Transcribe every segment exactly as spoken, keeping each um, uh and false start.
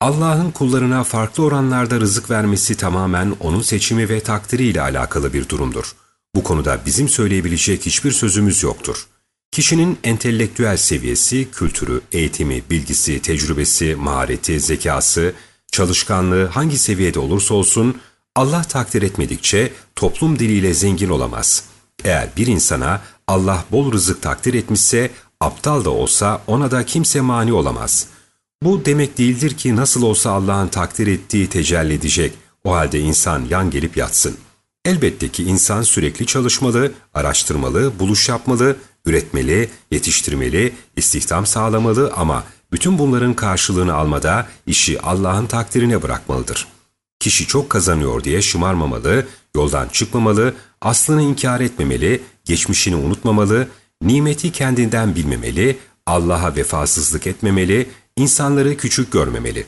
Allah'ın kullarına farklı oranlarda rızık vermesi tamamen onun seçimi ve takdiriyle alakalı bir durumdur. Bu konuda bizim söyleyebilecek hiçbir sözümüz yoktur. Kişinin entelektüel seviyesi, kültürü, eğitimi, bilgisi, tecrübesi, mahareti, zekası, çalışkanlığı hangi seviyede olursa olsun Allah takdir etmedikçe toplum diliyle zengin olamaz. Eğer bir insana Allah bol rızık takdir etmişse, aptal da olsa ona da kimse mani olamaz. Bu demek değildir ki nasıl olsa Allah'ın takdir ettiği tecelli edecek, o halde insan yan gelip yatsın. Elbette ki insan sürekli çalışmalı, araştırmalı, buluş yapmalı, üretmeli, yetiştirmeli, istihdam sağlamalı ama bütün bunların karşılığını almada işi Allah'ın takdirine bırakmalıdır. Kişi çok kazanıyor diye şımarmamalı, yoldan çıkmamalı, aslını inkar etmemeli, geçmişini unutmamalı, nimeti kendinden bilmemeli, Allah'a vefasızlık etmemeli, insanları küçük görmemeli.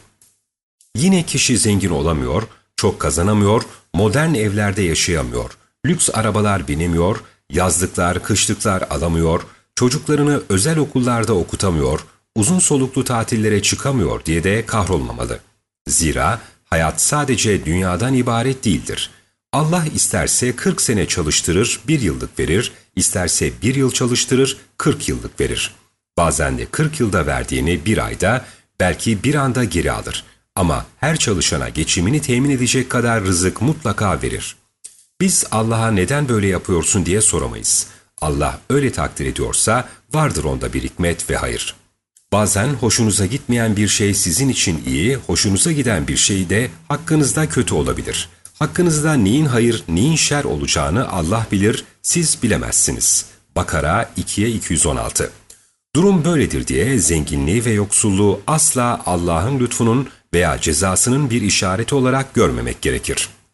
Yine kişi zengin olamıyor, çok kazanamıyor, modern evlerde yaşayamıyor, lüks arabalar binemiyor, yazlıklar, kışlıklar alamıyor, çocuklarını özel okullarda okutamıyor, uzun soluklu tatillere çıkamıyor diye de kahrolmamalı. Zira hayat sadece dünyadan ibaret değildir. Allah isterse kırk sene çalıştırır, bir yıllık verir, isterse bir yıl çalıştırır, kırk yıllık verir. Bazen de kırk yılda verdiğini bir ayda, belki bir anda geri alır. Ama her çalışana geçimini temin edecek kadar rızık mutlaka verir. Biz Allah'a neden böyle yapıyorsun diye soramayız. Allah öyle takdir ediyorsa vardır onda bir hikmet ve hayır. Bazen hoşunuza gitmeyen bir şey sizin için iyi, hoşunuza giden bir şey de hakkınızda kötü olabilir. Hakkınızda neyin hayır, neyin şer olacağını Allah bilir, siz bilemezsiniz. Bakara ikiye iki yüz on altı. Durum böyledir diye zenginliği ve yoksulluğu asla Allah'ın lütfunun veya cezasının bir işareti olarak görmemek gerekir.